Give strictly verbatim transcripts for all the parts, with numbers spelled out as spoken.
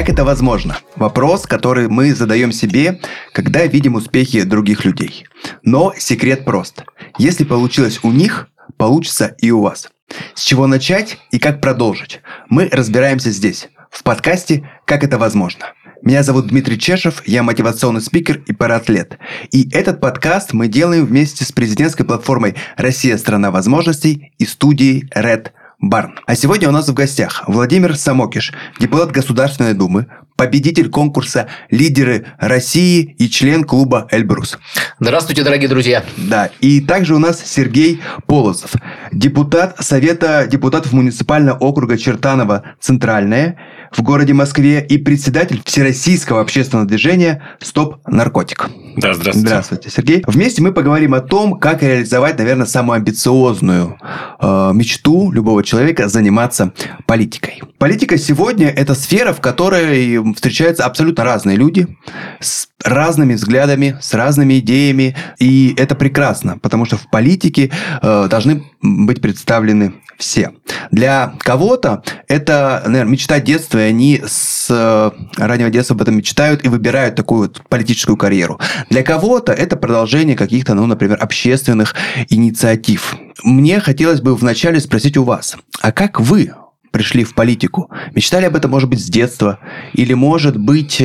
Как это возможно? Вопрос, который мы задаем себе, когда видим успехи других людей. Но секрет прост. Если получилось у них, получится и у вас. С чего начать и как продолжить? Мы разбираемся здесь, в подкасте «Как это возможно?». Меня зовут Дмитрий Чешев, я мотивационный спикер и параатлет. И этот подкаст мы делаем вместе с президентской платформой «Россия – страна возможностей» и студией Red Barn. А сегодня у нас в гостях Владимир Самокиш, депутат Государственной Думы, победитель конкурса «Лидеры России» и член клуба «Эльбрус». Здравствуйте, дорогие друзья. Да, и также у нас Сергей Полозов, депутат Совета депутатов муниципального округа Чертаново-Центральное в городе Москве и председатель Всероссийского общественного движения «Стоп наркотик». Да, здравствуйте. Здравствуйте, Сергей. Вместе мы поговорим о том, как реализовать, наверное, самую амбициозную э, мечту любого человека – заниматься политикой. Политика сегодня – это сфера, в которой встречаются абсолютно разные люди с разными взглядами, с разными идеями. И это прекрасно, потому что в политике э, должны быть представлены все. Для кого-то это, наверное, мечта детства, и они с э, раннего детства об этом мечтают и выбирают такую вот политическую карьеру. Для кого-то это продолжение каких-то, ну, например, общественных инициатив. Мне хотелось бы вначале спросить у вас, а как вы пришли в политику? Мечтали об этом, может быть, с детства? Или, может быть,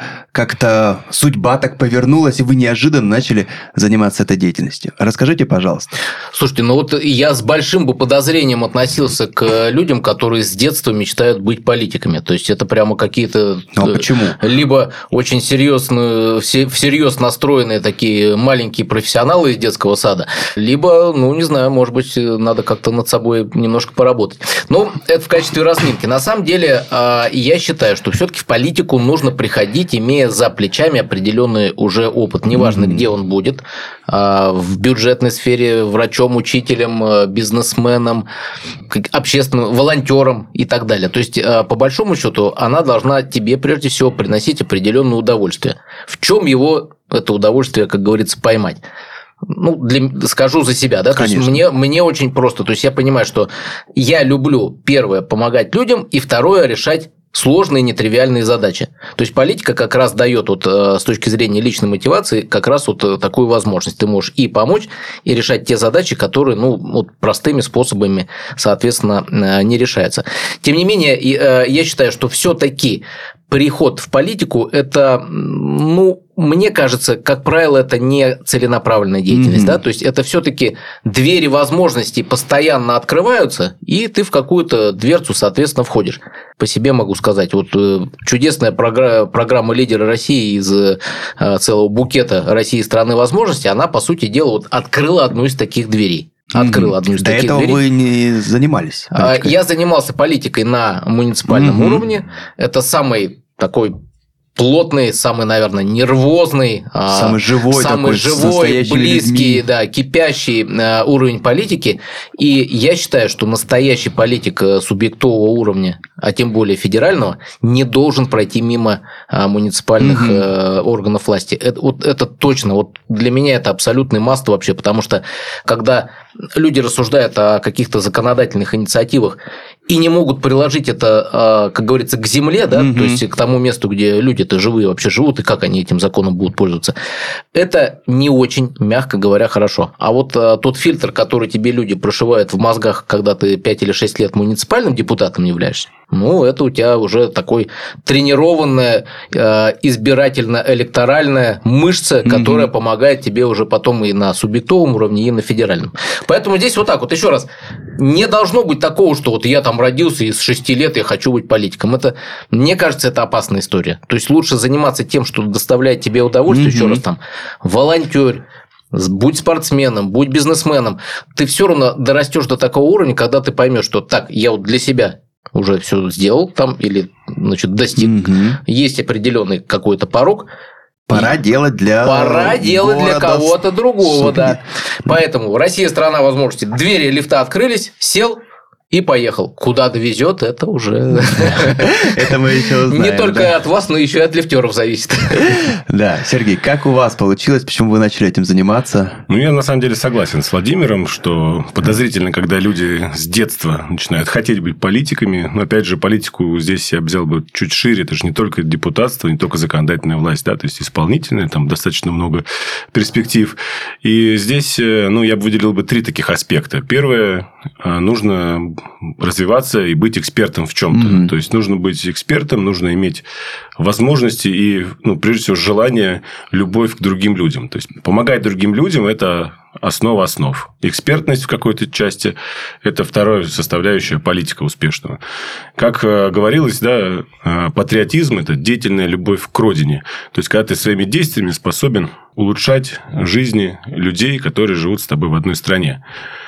как-то судьба так повернулась, и вы неожиданно начали заниматься этой деятельностью? Расскажите, пожалуйста. Слушайте, ну вот я с большим бы подозрением относился к людям, которые с детства мечтают быть политиками. То есть, это прямо какие-то... Ну, а почему? Либо очень серьезные, всерьез настроенные такие маленькие профессионалы из детского сада, либо, ну, не знаю, может быть, надо как-то над собой немножко поработать. Ну, это в качестве разминки. На самом деле, я считаю, что все-таки в политику нужно приходить, имея за плечами определенный уже опыт. Неважно, mm-hmm. где он будет. В бюджетной сфере, врачом, учителем, бизнесменом, общественным, волонтером и так далее. То есть, по большому счету, она должна тебе, прежде всего, приносить определенное удовольствие. В чем его, это удовольствие, как говорится, поймать? Ну, для, скажу за себя, да, Конечно. То есть мне, мне очень просто, то есть я понимаю, что я люблю, первое, помогать людям, и второе, решать сложные, нетривиальные задачи. То есть политика как раз дает вот, с точки зрения личной мотивации как раз вот такую возможность. Ты можешь и помочь, и решать те задачи, которые, ну, вот простыми способами, соответственно, не решаются. Тем не менее, я считаю, что все-таки приход в политику – это, ну, мне кажется, как правило, это не целенаправленная деятельность. Mm-hmm. Да? То есть, это все-таки двери возможностей постоянно открываются, и ты в какую-то дверцу, соответственно, входишь. По себе могу сказать, вот чудесная программа «Лидеры России» из целого букета России страны возможностей, она, по сути дела, вот открыла одну из таких дверей. Открыл одну из До таких этого дверей. вы не занимались политикой? Я занимался политикой на муниципальном mm-hmm. уровне. Это самый такой плотный, самый, наверное, нервозный, самый живой, самый такой, живой, близкий, людьми. Да, кипящий уровень политики. И я считаю, что настоящий политик субъектового уровня, а тем более федерального, не должен пройти мимо муниципальных угу. органов власти. Это, вот, это точно. Вот для меня это абсолютный маст вообще, потому что когда люди рассуждают о каких-то законодательных инициативах и не могут приложить это, как говорится, к земле, да, угу. то есть к тому месту, где люди-то живые вообще живут, и как они этим законом будут пользоваться, это не очень, мягко говоря, хорошо. А вот тот фильтр, который тебе люди прошивают в мозгах, когда ты пять или шесть лет муниципальным депутатом являешься, ну, это у тебя уже такой тренированная избирательно-электоральная мышца, которая mm-hmm. помогает тебе уже потом и на субъектовом уровне, и на федеральном. Поэтому здесь вот так вот, еще раз, не должно быть такого, что вот я там родился и с шести лет я хочу быть политиком. Это, мне кажется, это опасная история. То есть, лучше заниматься тем, что доставляет тебе удовольствие, mm-hmm. еще раз там, волонтер, будь спортсменом, будь бизнесменом, ты все равно дорастешь до такого уровня, когда ты поймешь, что так, я вот для себя уже все сделал там или, значит, достиг. Угу. Есть определенный какой-то порог. Пора делать для Пора делать для кого-то другого, да. Поэтому Россия – страна возможностей. Двери лифта открылись, сел и поехал. Куда довезет, это уже... Это мы еще узнаем. Не только от вас, но еще и от лифтеров зависит. Да, Сергей, как у вас получилось? Почему вы начали этим заниматься? Ну, я на самом деле согласен с Владимиром, что подозрительно, когда люди с детства начинают хотеть быть политиками. Но, опять же, политику здесь я взял бы чуть шире. Это же не только депутатство, не только законодательная власть, да, то есть исполнительная, там достаточно много перспектив. И здесь, ну, я бы выделил бы три таких аспекта. Первое, нужно развиваться и быть экспертом в чем-то. Mm-hmm. То есть, нужно быть экспертом, нужно иметь возможности и, ну, прежде всего, желание, любовь к другим людям. То есть, помогать другим людям – это основа основ. Экспертность в какой-то части – это вторая составляющая политика успешного. Как говорилось, да, патриотизм – это деятельная любовь к родине. То есть, когда ты своими действиями способен улучшать жизни людей, которые живут с тобой в одной стране.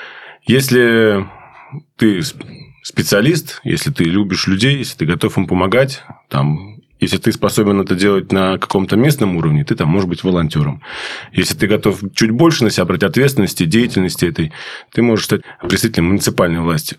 Если ты специалист, если ты любишь людей, если ты готов им помогать, там, если ты способен это делать на каком-то местном уровне, ты там можешь быть волонтером. Если ты готов чуть больше на себя брать ответственности, деятельности этой, ты можешь стать представителем муниципальной власти.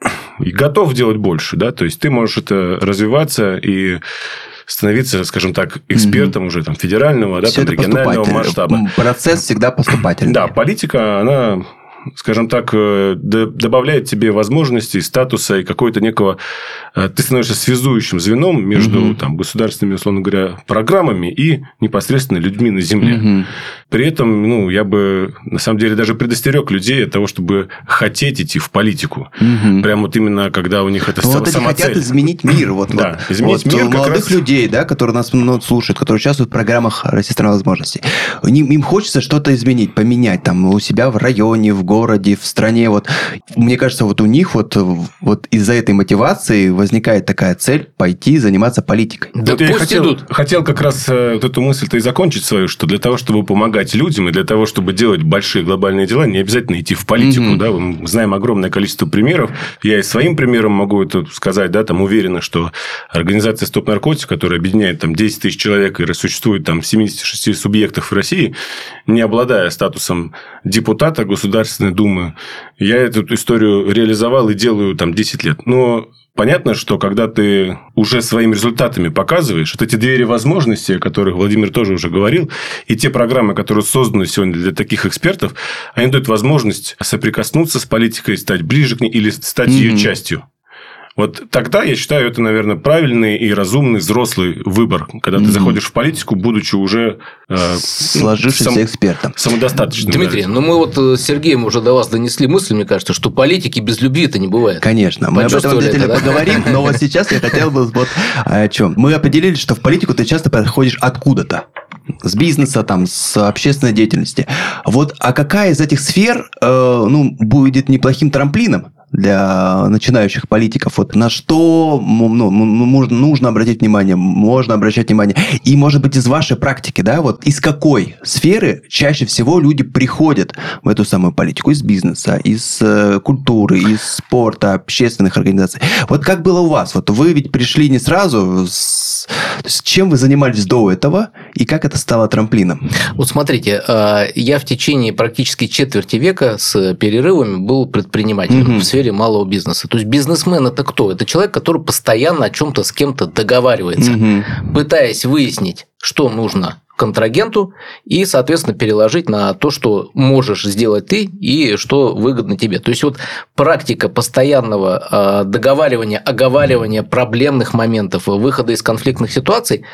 И готов делать больше, да, то есть ты можешь это развиваться и становиться, скажем так, экспертом mm-hmm. уже там федерального, да, там, регионального масштаба. Процесс всегда поступательный. Да, политика, она, скажем так, добавляет тебе возможностей, статуса и какой-то некого... Ты становишься связующим звеном между mm-hmm. там, государственными, условно говоря, программами и непосредственно людьми на земле. Mm-hmm. При этом, ну, я бы, на самом деле, даже предостерег людей от того, чтобы хотеть идти в политику. Mm-hmm. Прям вот именно, когда у них это вот самоцель. Они хотят изменить мир. Вот, да, вот, изменить вот мир молодых раз... людей, да, которые нас ну, слушают, которые участвуют в программах Российской страны возможностей. Им, им хочется что-то изменить, поменять там у себя в районе, в городе, в стране. Вот. Мне кажется, вот у них вот, вот из-за этой мотивации возникает такая цель пойти заниматься политикой. Да вот пусть я хотел, идут. Хотел как раз вот эту мысль-то и закончить свою, что для того, чтобы помогать людям и для того, чтобы делать большие глобальные дела, не обязательно идти в политику. Mm-hmm. Да? Мы знаем огромное количество примеров. Я и своим примером могу это сказать, да, там уверенно, что организация «Стоп наркотик», которая объединяет там десять тысяч человек и существует там в семидесяти шести субъектах в России, не обладая статусом депутата Государственной Думы, я эту историю реализовал и делаю там десять лет. Но понятно, что когда ты уже своими результатами показываешь, вот эти двери возможностей, о которых Владимир тоже уже говорил, и те программы, которые созданы сегодня для таких экспертов, они дают возможность соприкоснуться с политикой, стать ближе к ней или стать mm-hmm. ее частью. Вот тогда, я считаю, это, наверное, правильный и разумный взрослый выбор, когда mm-hmm. ты заходишь в политику, будучи уже э, сложившимся сам, экспертом. Самодостаточным. Дмитрий, даже. ну мы вот с Сергеем уже до вас донесли мысль, мне кажется, что политики без любви-то не бывает. Конечно, мы об этом обязательно это, да? поговорим, но вот сейчас я хотел бы вот о чем. Мы определили, что в политику ты часто подходишь откуда-то. С бизнеса, там, с общественной деятельности. Вот, а какая из этих сфер э, ну, будет неплохим трамплином для начинающих политиков? Вот на что ну, нужно, нужно обратить внимание, можно обращать внимание. И, может быть, из вашей практики, да, вот из какой сферы чаще всего люди приходят в эту самую политику? Из бизнеса, из э, культуры, из спорта, общественных организаций. Вот как было у вас? Вот вы ведь пришли не сразу. С, с чем вы занимались до этого? И как это стало трамплином? Вот смотрите, я в течение практически четверти века с перерывами был предпринимателем mm-hmm. в сфере малого бизнеса. То есть бизнесмен – это кто? Это человек, который постоянно о чем-то с кем-то договаривается, mm-hmm. пытаясь выяснить, что нужно контрагенту и, соответственно, переложить на то, что можешь сделать ты и что выгодно тебе. То есть, вот практика постоянного договаривания, оговаривания проблемных моментов, выхода из конфликтных ситуаций,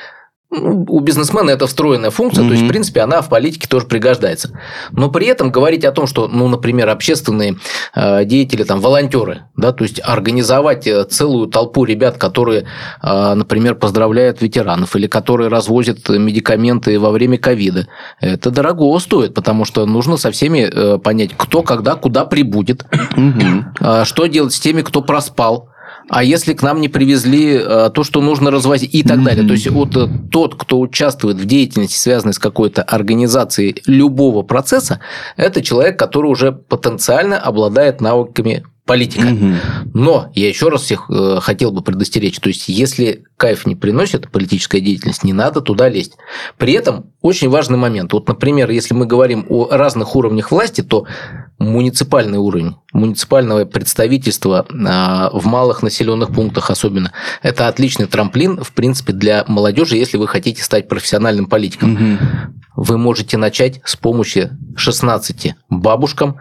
у бизнесмена это встроенная функция, mm-hmm. то есть, в принципе, она в политике тоже пригождается. Но при этом говорить о том, что, ну, например, общественные деятели, там, волонтеры, да, то есть, организовать целую толпу ребят, которые, например, поздравляют ветеранов или которые развозят медикаменты во время ковида, это дорого стоит, потому что нужно со всеми понять, кто, когда, куда прибудет, mm-hmm. что делать с теми, кто проспал. А если к нам не привезли то, что нужно развозить и так mm-hmm. далее. То есть, вот тот, кто участвует в деятельности, связанной с какой-то организацией любого процесса, это человек, который уже потенциально обладает навыками политика. Mm-hmm. Но я еще раз всех хотел бы предостеречь. То есть, если кайф не приносит политическая деятельность, не надо туда лезть. При этом очень важный момент. Вот, например, если мы говорим о разных уровнях власти, то муниципальный уровень, муниципального представительства в малых населенных пунктах особенно. Это отличный трамплин, в принципе, для молодежи, если вы хотите стать профессиональным политиком. Угу. Вы можете начать с помощи шестнадцати бабушкам,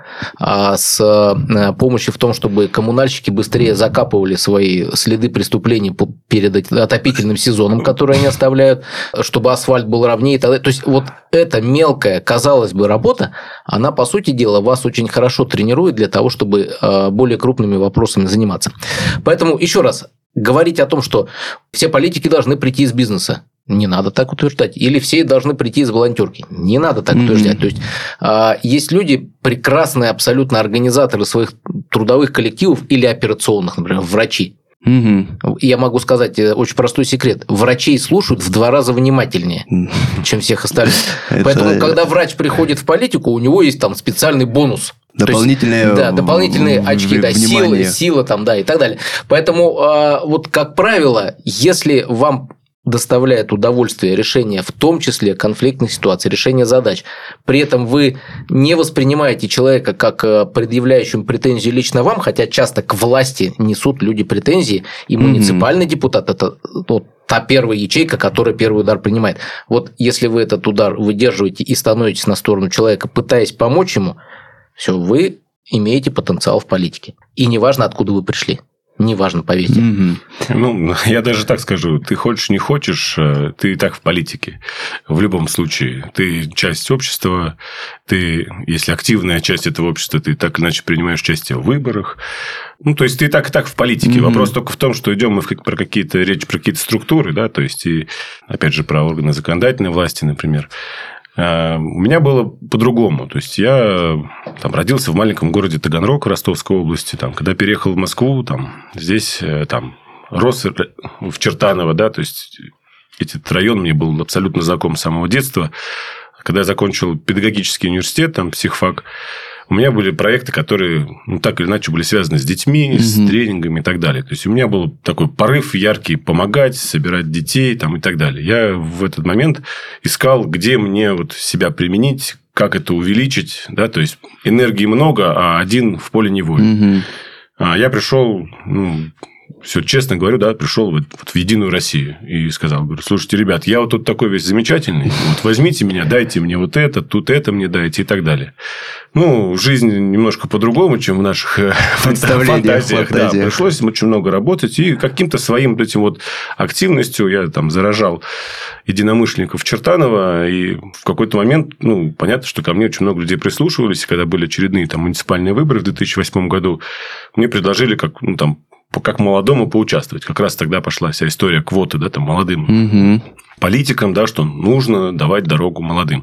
с помощью в том, чтобы коммунальщики быстрее закапывали свои следы преступлений перед отопительным сезоном, который они оставляют, чтобы асфальт был ровнее и так далее. То есть, вот эта мелкая, казалось бы, работа, она, по сути дела, вас очень хорошо тренирует для того, чтобы более крупными вопросами заниматься. Поэтому, еще раз, говорить о том, что все политики должны прийти из бизнеса, не надо так утверждать. Или все должны прийти из волонтерки. Не надо так mm-hmm. утверждать. То есть, э, есть люди, прекрасные абсолютно организаторы своих трудовых коллективов или операционных, например, врачи. Mm-hmm. Я могу сказать очень простой секрет. Врачей слушают в два раза внимательнее, mm-hmm. чем всех остальных. Это... Поэтому, когда врач приходит в политику, у него есть там специальный бонус. Дополнительные, есть, да, дополнительные очки, да, силы, сила там, да, и так далее. Поэтому, э, вот как правило, если вам доставляет удовольствие решение, в том числе конфликтных ситуаций, решение задач. При этом вы не воспринимаете человека как предъявляющим претензии лично вам, хотя часто к власти несут люди претензии, и муниципальный mm-hmm. депутат – это ну, та первая ячейка, которая первый удар принимает. Вот если вы этот удар выдерживаете и становитесь на сторону человека, пытаясь помочь ему, все, вы имеете потенциал в политике. И неважно, откуда вы пришли. Неважно, поверьте. Mm-hmm. Ну, я даже так скажу. Ты хочешь, не хочешь, ты и так в политике. В любом случае. Ты часть общества. Ты, если активная часть этого общества, ты так или иначе принимаешь участие в выборах. Ну, то есть, ты и так и так в политике. Mm-hmm. Вопрос только в том, что идем мы про какие-то речь про какие-то структуры, да, то есть, и, опять же, про органы законодательной власти, например. У меня было по-другому. То есть, я там, родился в маленьком городе Таганрог Ростовской области. Там, когда переехал в Москву, там, здесь там, рос в Чертаново. Да, то есть, этот район мне был абсолютно знаком с самого детства. Когда я закончил педагогический университет, там, психфак, у меня были проекты, которые, ну, так или иначе, были связаны с детьми, mm-hmm. с тренингами и так далее. То есть, у меня был такой порыв яркий помогать, собирать детей там, и так далее. Я в этот момент искал, где мне вот себя применить, как это увеличить. Да? То есть, энергии много, а один в поле не воин. Mm-hmm. А я пришел... Ну, все честно говорю, да, пришел вот, вот в Единую Россию и сказал, говорю, слушайте, ребят, я вот тут такой весь замечательный, вот возьмите меня, дайте мне вот это, тут это мне дайте и так далее. Ну, жизнь немножко по-другому, чем в наших фантазиях. Да, пришлось очень много работать, и каким-то своим этим вот активностью я там заражал единомышленников Чертанова, и в какой-то момент, ну, понятно, что ко мне очень много людей прислушивались, и когда были очередные там муниципальные выборы в две тысячи восьмом году, мне предложили как, ну, там, как молодому поучаствовать. Как раз тогда пошла вся история квоты, да, там, молодым угу. политикам, да, что нужно давать дорогу молодым.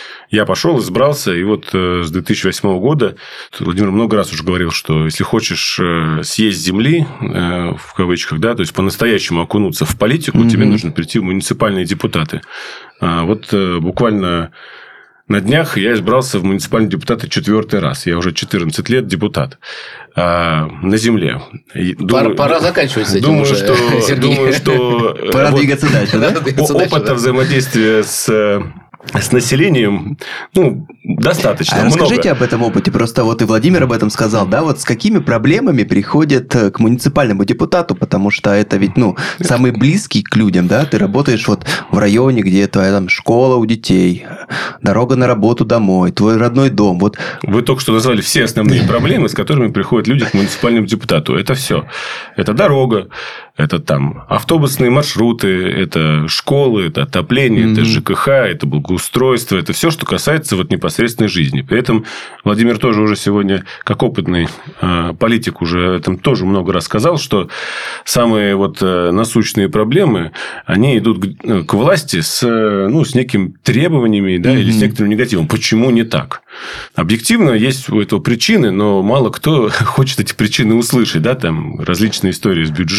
Я пошел, избрался, и вот с две тысячи восьмого года Владимир много раз уже говорил, что если хочешь съесть земли, в кавычках, да, то есть по-настоящему окунуться в политику, угу. тебе нужно прийти в муниципальные депутаты. Вот буквально... На днях я избрался в муниципальные депутаты четвертый раз. Я уже четырнадцать лет депутат а, на земле. Думаю, пора, пора заканчивать с этим думаю, уже, что, думаю, что... Пора вот двигаться дальше, да? Опыта взаимодействия с... С населением, ну, достаточно а много. Расскажите об этом опыте. Просто вот и Владимир об этом сказал, да, вот с какими проблемами приходят к муниципальному депутату, потому что это ведь, ну, самый близкий к людям, да, ты работаешь вот в районе, где твоя там школа у детей, дорога на работу домой, твой родной дом, вот. Вы только что назвали все основные проблемы, с которыми приходят люди к муниципальному депутату. Это все. Это дорога, это там автобусные маршруты, это школы, это отопление, mm-hmm. это ЖКХ, это благоустройство, это все, что касается вот непосредственной жизни. При этом Владимир тоже уже сегодня, как опытный э, политик, уже этом тоже много раз сказал, что самые вот э, насущные проблемы, они идут к, к власти с, ну, с некими требованиями, да, mm-hmm. или с некоторым негативом. Почему не так? Объективно есть у этого причины, но мало кто хочет эти причины услышать. Да? Там различные истории с бюджетами,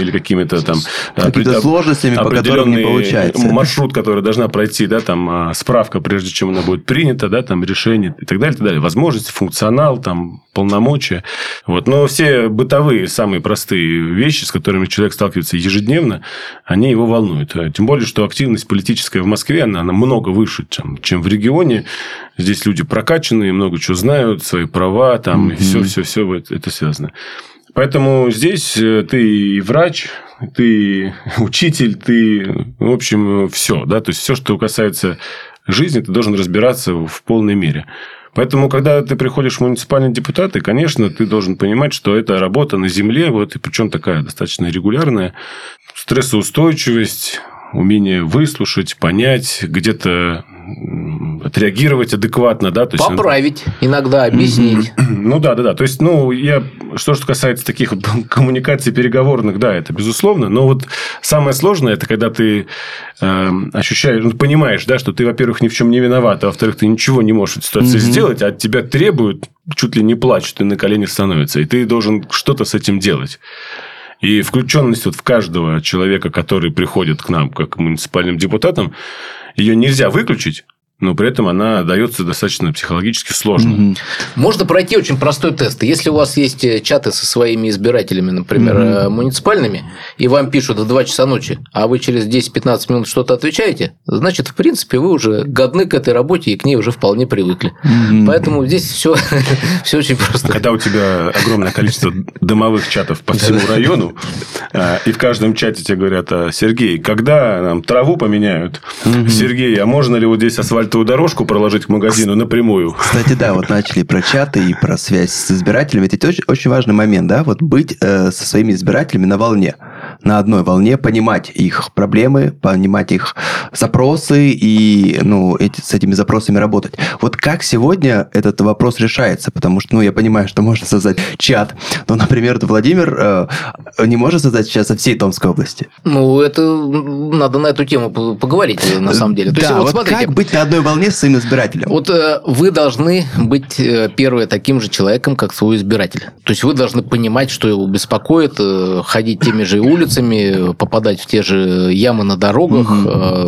или какими-то там... Какими-то сложностями, по которым не получается. Маршрут, который должна пройти, да, там, справка, прежде чем она будет принята, да, там, решение и так далее, и так далее. Возможности, функционал, там, полномочия. Вот. Но все бытовые, самые простые вещи, с которыми человек сталкивается ежедневно, они его волнуют. Тем более, что активность политическая в Москве, она намного выше, чем, чем в регионе. Здесь люди прокачанные, много чего знают, свои права, там, mm-hmm. и все, все, все это связано. Поэтому здесь ты и врач, ты учитель, ты, в общем, все, да, то есть все, что касается жизни, ты должен разбираться в полной мере. Поэтому, когда ты приходишь в муниципальные депутаты, конечно, ты должен понимать, что это работа на земле, вот, и причем такая достаточно регулярная, стрессоустойчивость, умение выслушать, понять, где-то отреагировать адекватно, да, то есть поправить, иногда объяснить. Ну да, да, да. То есть, ну, я что что касается таких вот коммуникаций переговорных, да, это безусловно. Но вот самое сложное это когда ты э, ощущаешь, ну, понимаешь, да, что ты, во-первых, ни в чем не виноват, а во-вторых, ты ничего не можешь в этой ситуации mm-hmm. сделать, а от тебя требуют, чуть ли не плачут, и на коленях становятся, и ты должен что-то с этим делать. И включенность вот в каждого человека, который приходит к нам как к муниципальным депутатам, ее нельзя выключить, но при этом она дается достаточно психологически сложно. Mm-hmm. Можно пройти очень простой тест. Если у вас есть чаты со своими избирателями, например, mm-hmm. муниципальными, и вам пишут в два часа ночи, а вы через десять-пятнадцать минут что-то отвечаете, значит, в принципе, вы уже годны к этой работе и к ней уже вполне привыкли. Mm-hmm. Поэтому здесь все очень просто. Когда у тебя огромное количество домовых чатов по всему району, и в каждом чате тебе говорят: Сергей, когда нам траву поменяют? Сергей, а можно ли вот здесь асфальт дорожку проложить к магазину напрямую? Кстати, да, вот начали про чаты и про связь с избирателями. Это очень, очень важный момент, да, вот быть э, со своими избирателями на волне, на одной волне, понимать их проблемы, понимать их запросы и, ну, эти, с этими запросами работать. Вот как сегодня этот вопрос решается? Потому что, ну, я понимаю, что можно создать чат, но, например, Владимир э, не может создать сейчас со всей Томской области. Ну, это надо на эту тему поговорить, на самом деле. То да, есть, вот, вот смотрите, как быть на одной волне с своим избирателем? Вот э, вы должны быть, э, первое, таким же человеком, как свой избиратель. То есть, вы должны понимать, что его беспокоит, э, ходить теми же улицами, попадать в те же ямы на дорогах, угу.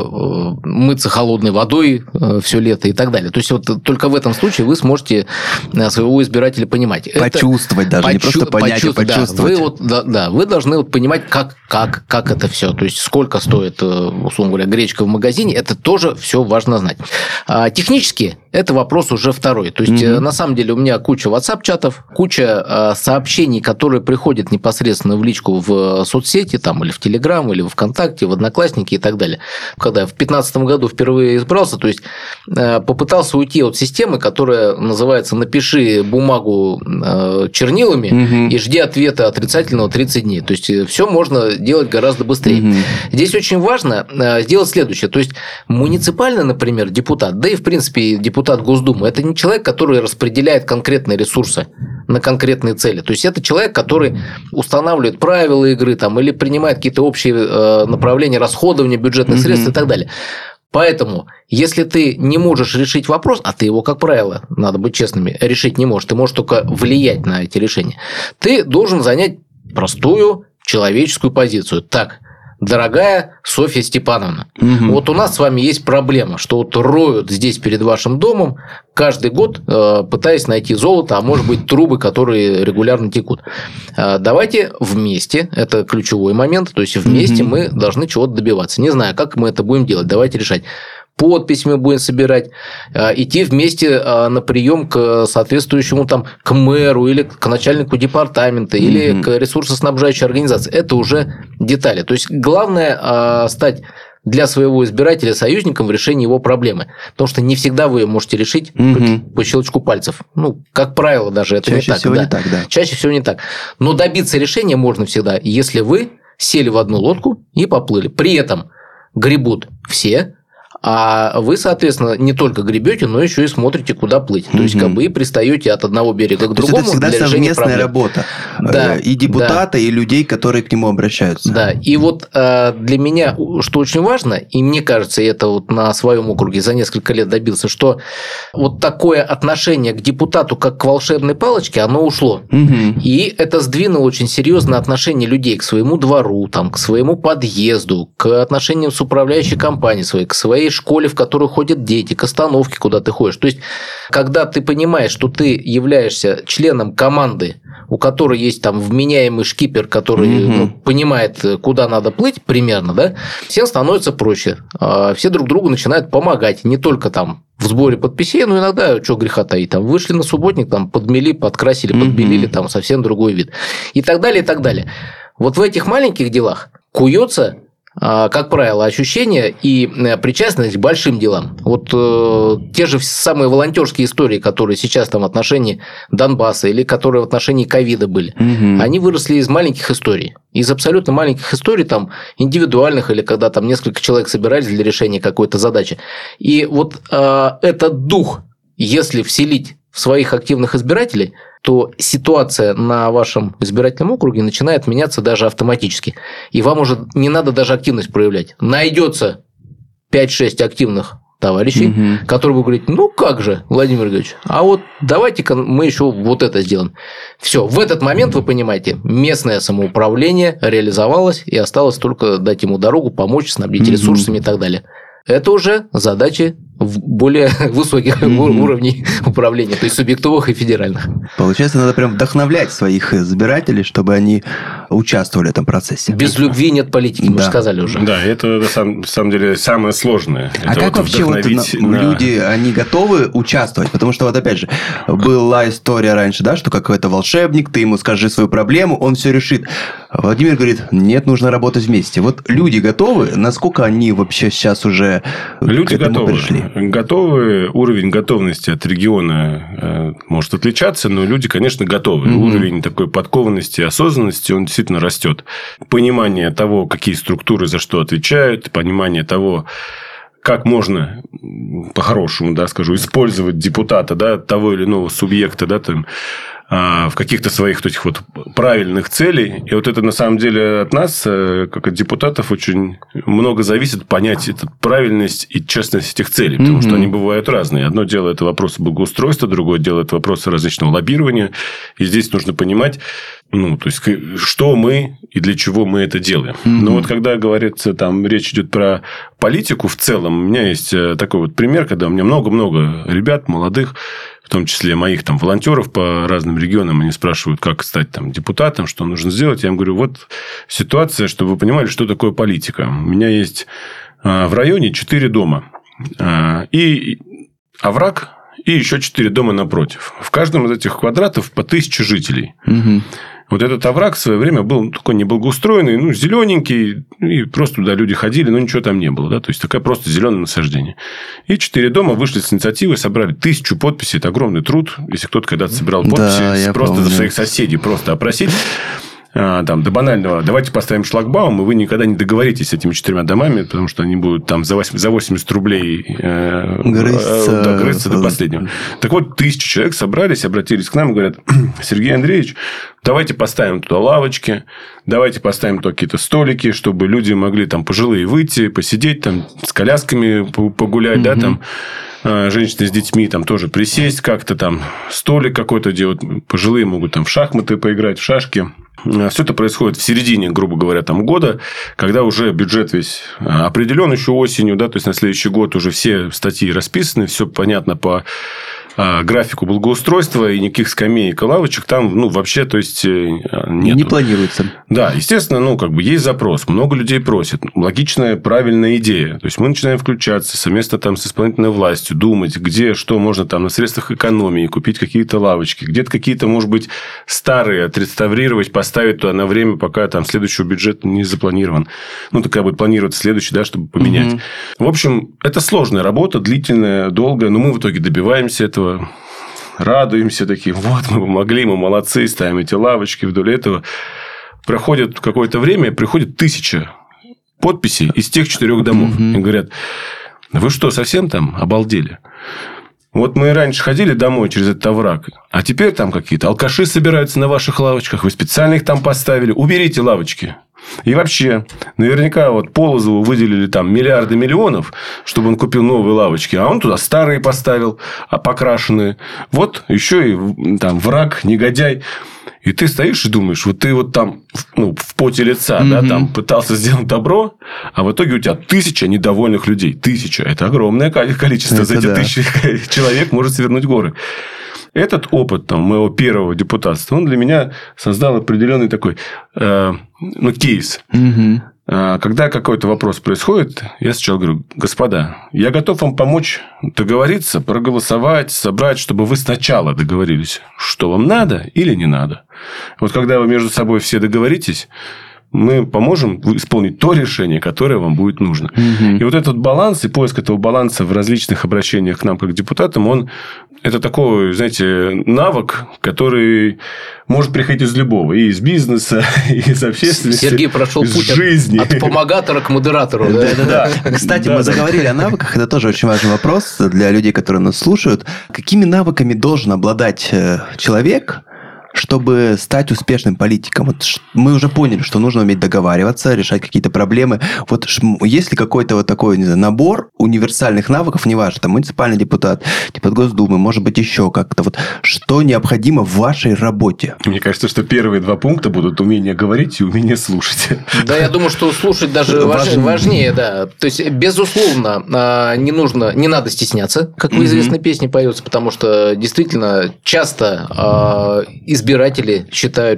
э, мыться холодной водой э, все лето и так далее. То есть, вот только в этом случае вы сможете своего избирателя понимать. Почувствовать это, даже, почу- не просто понять, почувств- а почувствовать. Да, вы, вот, да, да, вы должны вот понимать, как, как, как это все. То есть, сколько стоит, условно говоря, гречка в магазине, это тоже все важно знать. А технически это вопрос уже второй. То есть, mm-hmm. на самом деле, у меня куча WhatsApp-чатов, куча сообщений, которые приходят непосредственно в личку в соцсети, там, или в Telegram, или в ВКонтакте, в Одноклассники и так далее. Когда я в две тысячи пятнадцатом году впервые избрался, то есть, попытался уйти от системы, которая называется «напиши бумагу чернилами mm-hmm. и жди ответа отрицательного тридцать дней». То есть, все можно делать гораздо быстрее. Mm-hmm. Здесь очень важно сделать следующее. То есть, муниципальный, например, депутат, да и, в принципе, депутат Госдумы, это не человек, который распределяет конкретные ресурсы на конкретные цели. То есть, это человек, который устанавливает правила игры там, или принимает какие-то общие направления расходования бюджетных mm-hmm. средств и так далее. Поэтому, если ты не можешь решить вопрос, а ты его, как правило, надо быть честными, решить не можешь, ты можешь только влиять на эти решения, ты должен занять простую человеческую позицию. Так, дорогая Софья Степановна, угу. вот у нас с вами есть проблема, что вот роют здесь перед вашим домом каждый год, пытаясь найти золото, а может быть трубы, которые регулярно текут. Давайте вместе, это ключевой момент, то есть вместе угу. мы должны чего-то добиваться. Не знаю, как мы это будем делать, давайте решать. Подпись мы будем собирать, идти вместе на прием к соответствующему там, к мэру или к начальнику департамента, mm-hmm. или к ресурсоснабжающей организации. Это уже детали. То есть, главное стать для своего избирателя союзником в решении его проблемы. Потому что не всегда вы ее можете решить mm-hmm. по щелчку пальцев. Ну, как правило, даже это Чаще не так. Всего да. не так, да. Чаще всего не так. Но добиться решения можно всегда, если вы сели в одну лодку и поплыли. При этом гребут все, А вы, соответственно, не только гребете, но еще и смотрите, куда плыть. То есть, как бы и пристаете от одного берега к другому. То есть, это всегда совместная работа. Да, и депутата, да. и людей, которые к нему обращаются. Да, и вот для меня, что очень важно, и мне кажется, я это вот на своем округе за несколько лет добился, что вот такое отношение к депутату, как к волшебной палочке, оно ушло. Угу. И это сдвинуло очень серьезно отношение людей к своему двору, там, к своему подъезду, к отношениям с управляющей компанией своей, к своей школе, в которую ходят дети, к остановке, куда ты ходишь. То есть, когда ты понимаешь, что ты являешься членом команды, у которой есть там вменяемый шкипер, который mm-hmm. ну, понимает, куда надо плыть примерно, да, всем становится проще. Все друг другу начинают помогать, не только там в сборе подписей, но иногда, что греха таить, там вышли на субботник, там подмели, подкрасили, подбелили, mm-hmm. там совсем другой вид. И так далее, и так далее. Вот в этих маленьких делах куется, как правило, ощущение и причастность к большим делам. Вот э, те же самые волонтерские истории, которые сейчас там в отношении Донбасса или которые в отношении ковида были, угу. они выросли из маленьких историй. Из абсолютно маленьких историй, там, индивидуальных, или когда там несколько человек собирались для решения какой-то задачи. И вот э, этот дух, если вселить в своих активных избирателей, то ситуация на вашем избирательном округе начинает меняться даже автоматически. И вам уже не надо даже активность проявлять. Найдется пять-шесть активных товарищей, угу. которые будут говорить, ну как же, Владимир Григорьевич, а вот давайте-ка мы еще вот это сделаем. Все, в этот момент, вы понимаете, местное самоуправление реализовалось, и осталось только дать ему дорогу, помочь, снабдить угу. ресурсами и так далее. Это уже задачи более высоких mm-hmm. уровней управления, то есть субъектовых и федеральных. Получается, надо прям вдохновлять своих избирателей, чтобы они участвовали в этом процессе. Без любви нет политики, мы да. же сказали уже. Да, это на самом, на самом деле самое сложное. А это как вот вообще вот на... люди, они готовы участвовать? Потому что вот опять же, была история раньше, да, что какой-то волшебник, ты ему скажи свою проблему, он все решит. Владимир говорит, нет, нужно работать вместе. Вот люди готовы? Насколько они вообще сейчас уже люди к этому готовы. пришли? Готовы. Уровень готовности от региона э, может отличаться, но люди, конечно, готовы. Mm-hmm. Уровень такой подкованности и осознанности, он действительно растет. Понимание того, какие структуры за что отвечают, понимание того, как можно по-хорошему, да, скажу, использовать депутата, да, того или иного субъекта, да, там, в каких-то своих вот этих вот правильных целей. И вот это, на самом деле, от нас, как от депутатов, очень много зависит понять эту правильность и честность этих целей. Потому mm-hmm. что они бывают разные. Одно дело – это вопросы благоустройства, другое дело – это вопросы различного лоббирования. И здесь нужно понимать, ну, то есть, что мы и для чего мы это делаем. Mm-hmm. Но вот когда говорится, там, речь идет про политику в целом, у меня есть такой вот пример, когда у меня много-много ребят молодых, в том числе моих там волонтеров по разным регионам, они спрашивают, как стать там депутатом, что нужно сделать. Я им говорю, вот ситуация, чтобы вы понимали, что такое политика. У меня есть в районе четыре дома. И овраг, и еще четыре дома напротив. В каждом из этих квадратов по тысяче жителей. Угу. Вот этот овраг в свое время был такой неблагоустроенный, ну, зелененький, и просто туда люди ходили, но ничего там не было. Да? То есть, такое просто зеленое насаждение. И четыре дома вышли с инициативой, собрали тысячу подписей. Это огромный труд. Если кто-то когда-то собирал подписи, да, просто помню. За своих соседей просто опросить. Там, до банального, давайте поставим шлагбаум, и вы никогда не договоритесь с этими четырьмя домами, потому что они будут там за восемьдесят рублей э, грызться, да, грызться до последнего. Так вот, тысячи человек собрались, обратились к нам и говорят, Сергей Андреевич, давайте поставим туда лавочки, давайте поставим туда какие-то столики, чтобы люди могли там пожилые выйти, посидеть, там, с колясками погулять, mm-hmm. да, там. Женщины с детьми там тоже присесть как-то, там столик какой-то делать, пожилые могут там в шахматы поиграть, в шашки. Все это происходит в середине, грубо говоря, там, года, когда уже бюджет весь определен еще осенью, да, то есть на следующий год уже все статьи расписаны, все понятно по графику благоустройства, и никаких скамеек и лавочек там, ну, вообще, то есть, нету. Не планируется. Да, естественно, ну, как бы есть запрос, много людей просят, логичная, правильная идея. То есть, мы начинаем включаться совместно там с исполнительной властью, думать, где, что можно там на средствах экономии купить какие-то лавочки, где-то какие-то, может быть, старые отреставрировать, поставить туда на время, пока там следующий бюджет не запланирован. Ну, такая будет планироваться следующий, да, чтобы поменять. Угу. В общем, это сложная работа, длительная, долгая, но мы в итоге добиваемся этого. Радуемся такие, вот мы помогли, мы молодцы, ставим эти лавочки вдоль этого. Проходит какое-то время, приходит тысяча подписей из тех четырех домов. Mm-hmm. И говорят, Вы что, совсем там обалдели? Вот мы раньше ходили домой через этот овраг, а теперь там какие-то алкаши собираются на ваших лавочках, вы специально их там поставили. Уберите лавочки. И вообще, наверняка вот Полозову выделили там миллиарды миллионов, чтобы он купил новые лавочки, а он туда старые поставил, а покрашенные. Вот еще и там враг, негодяй. И ты стоишь и думаешь, вот ты вот там ну, в поте лица, mm-hmm. да, там пытался сделать добро, а в итоге у тебя тысяча недовольных людей. Тысяча. Это огромное количество. Это За эти да. тысячи человек может свернуть горы. Этот опыт там, моего первого депутатства, он для меня создал определенный такой э, ну, кейс. Mm-hmm. Когда какой-то вопрос происходит, я сначала говорю: господа, я готов вам помочь договориться, проголосовать, собрать, чтобы вы сначала договорились, что вам надо или не надо. Вот когда вы между собой все договоритесь, мы поможем исполнить то решение, которое вам будет нужно. Угу. И вот этот баланс и поиск этого баланса в различных обращениях к нам, как к депутатам, он это такой, знаете, навык, который может приходить из любого. И из бизнеса, и из общественности. Сергей прошел путь жизни. От, от помогатора к модератору. Да-да-да. Кстати, мы заговорили о навыках. Это тоже очень важный вопрос для людей, которые нас слушают. Какими навыками должен обладать человек, чтобы стать успешным политиком? Вот мы уже поняли, что нужно уметь договариваться, решать какие-то проблемы. Вот есть ли какой-то вот такой, не знаю, набор универсальных навыков, неважно, там, муниципальный депутат, депутат Госдумы, может быть, еще как-то, вот, что необходимо в вашей работе? Мне кажется, что первые два пункта будут умение говорить и умение слушать. Да, я думаю, что слушать даже важнее, важнее, да. То есть, безусловно, не нужно, не надо стесняться, как в известной песне поется, потому что действительно часто из избиратели считают,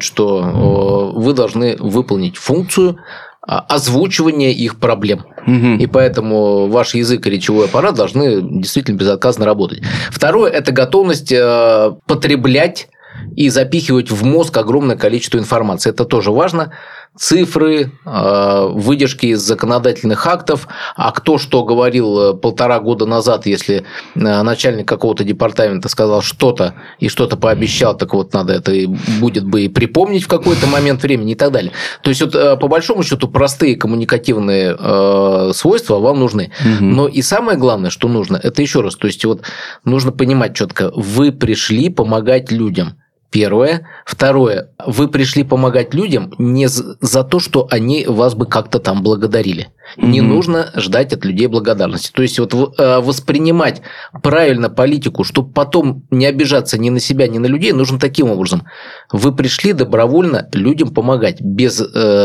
что вы должны выполнить функцию озвучивания их проблем. Угу. И поэтому ваш язык и речевой аппарат должны действительно безотказно работать. Второе – это готовность потреблять и запихивать в мозг огромное количество информации. Это тоже важно. Цифры, выдержки из законодательных актов, а кто что говорил полтора года назад, если начальник какого-то департамента сказал что-то и что-то пообещал, так вот надо это и будет бы и припомнить в какой-то момент времени и так далее. То есть, вот, по большому счету, простые коммуникативные свойства вам нужны. Угу. Но и самое главное, что нужно, это еще раз, то есть, вот, нужно понимать четко, вы пришли помогать людям. Первое. Второе. Вы пришли помогать людям не за то, что они вас бы как-то там благодарили. Mm-hmm. Не нужно ждать от людей благодарности. То есть, вот воспринимать правильно политику, чтобы потом не обижаться ни на себя, ни на людей, нужно таким образом. Вы пришли добровольно людям помогать, без,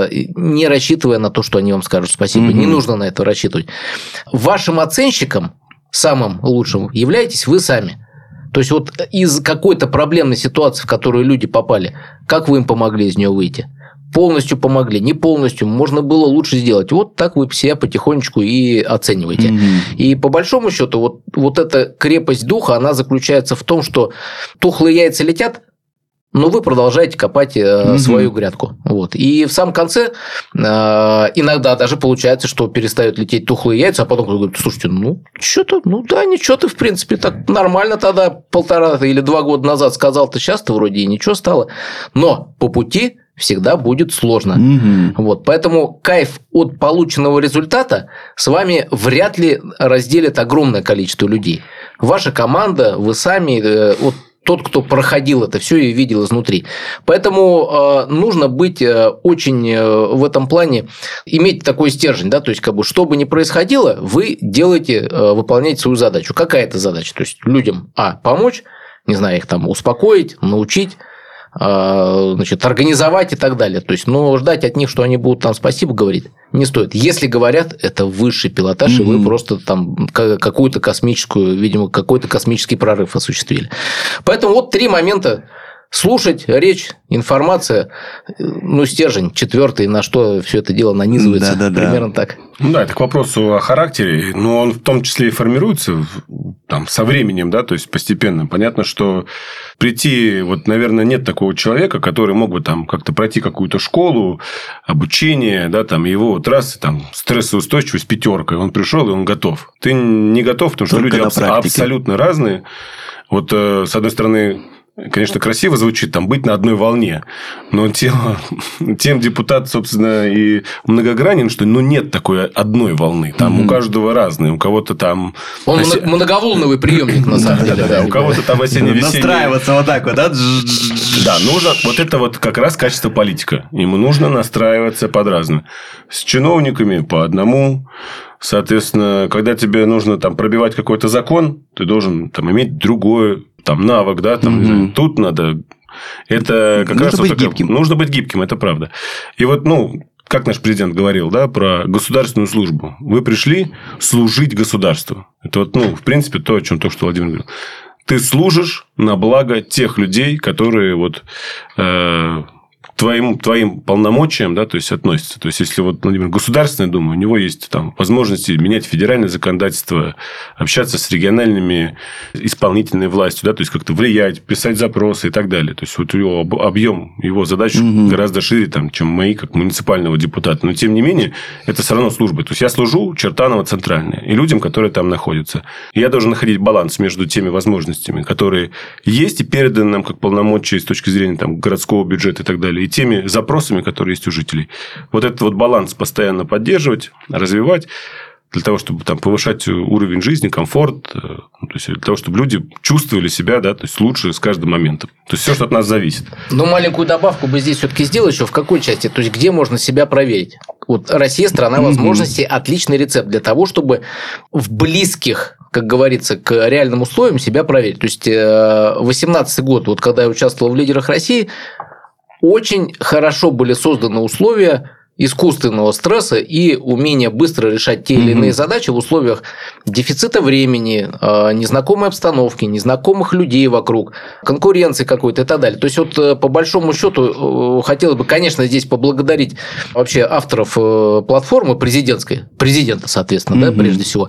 не рассчитывая на то, что они вам скажут спасибо. Mm-hmm. Не нужно на это рассчитывать. Вашим оценщиком, самым лучшим, являетесь вы сами. То есть, вот из какой-то проблемной ситуации, в которую люди попали, как вы им помогли из нее выйти? Полностью помогли, не полностью, можно было лучше сделать. Вот так вы себя потихонечку и оцениваете. Mm-hmm. И по большому счету, вот, вот эта крепость духа, она заключается в том, что тухлые яйца летят, но вы продолжаете копать mm-hmm. свою грядку. Вот. И в самом конце э, иногда даже получается, что перестают лететь тухлые яйца, а потом говорят: слушайте, ну, что-то, ну да, ничего ты, в принципе, так нормально тогда полтора или два года назад сказал, ты сейчас-то вроде и ничего стало. Но по пути всегда будет сложно. Mm-hmm. Вот. Поэтому кайф от полученного результата с вами вряд ли разделит огромное количество людей. Ваша команда, вы сами, э, вот, тот, кто проходил это все и видел изнутри. Поэтому э, нужно быть э, очень э, в этом плане, иметь такой стержень, да, то есть, как бы, что бы ни происходило, вы делаете, э, выполняете свою задачу. Какая это задача? То есть, людям, а, помочь, не знаю, их там успокоить, научить, э, значит, организовать и так далее. То есть, но ждать от них, что они будут там спасибо говорить, не стоит. Если говорят, это высший пилотаж, mm-hmm. и вы просто там какую-то космическую, видимо, какой-то космический прорыв осуществили. Поэтому вот три момента. Слушать, речь, информация, ну, стержень, четвертый, на что все это дело нанизывается. Да, да, примерно да. так. Ну да, это к вопросу о характере, но он в том числе и формируется там, со временем, да, то есть постепенно. Понятно, что прийти, вот, наверное, нет такого человека, который мог бы там как-то пройти какую-то школу, обучение, да, там его вот раз, там, стрессоустойчивость пятерка, он пришел и он готов. Ты не готов, потому что люди аб- абсолютно разные. Вот, с одной стороны, конечно, красиво звучит, там, быть на одной волне. Но тем, тем депутат, собственно, и многогранен, что ну, нет такой одной волны. Там mm-hmm. у каждого разные. У кого-то там... Он оси... многоволновый приемник, на самом деле. Да, у кого-то там осенне-весенний... Настраиваться вот так вот, да? Да, нужно... Вот это вот как раз качество политика. Ему нужно настраиваться под разное. С чиновниками по одному... Соответственно, когда тебе нужно там пробивать какой-то закон, ты должен там иметь другой там навык, да, там mm-hmm. тут надо. Это как нужно раз быть вот такая... гибким. Нужно быть гибким, это правда. И вот, ну, как наш президент говорил, да, про государственную службу. Вы пришли служить государству. Это вот, ну, в принципе, то, о чем только что Владимир говорил. Ты служишь на благо тех людей, которые вот э, твоим, твоим полномочиям, да, то есть относятся. То есть, если вот, Владимир, Государственная Дума, у него есть там возможности менять федеральное законодательство, общаться с региональными исполнительной властью, да, то есть, как-то влиять, писать запросы и так далее. То есть, вот его объем, его задач угу. гораздо шире, там, чем мои, как муниципального депутата. Но, тем не менее, это все равно служба. То есть, я служу Чертаново центральное и людям, которые там находятся. И я должен находить баланс между теми возможностями, которые есть и переданы нам как полномочия с точки зрения там, городского бюджета и так далее, и теми запросами, которые есть у жителей. Вот этот вот баланс постоянно поддерживать, развивать, для того, чтобы там, повышать уровень жизни, комфорт, ну, то есть, для того, чтобы люди чувствовали себя, да, то есть, лучше с каждым моментом. То есть, все, что от нас зависит. Но маленькую добавку бы здесь все-таки сделать еще в какой части? То есть, где можно себя проверить? Вот Россия – страна возможностей, отличный рецепт для того, чтобы в близких, как говорится, к реальным условиям себя проверить. То есть, восемнадцатый год, вот когда я участвовал в «Лидерах России», очень хорошо были созданы условия искусственного стресса и умения быстро решать те или иные задачи в условиях дефицита времени, незнакомой обстановки, незнакомых людей вокруг, конкуренции какой-то и так далее. То есть, вот по большому счету хотелось бы, конечно, здесь поблагодарить вообще авторов платформы президентской, президента, соответственно, mm-hmm. да, прежде всего,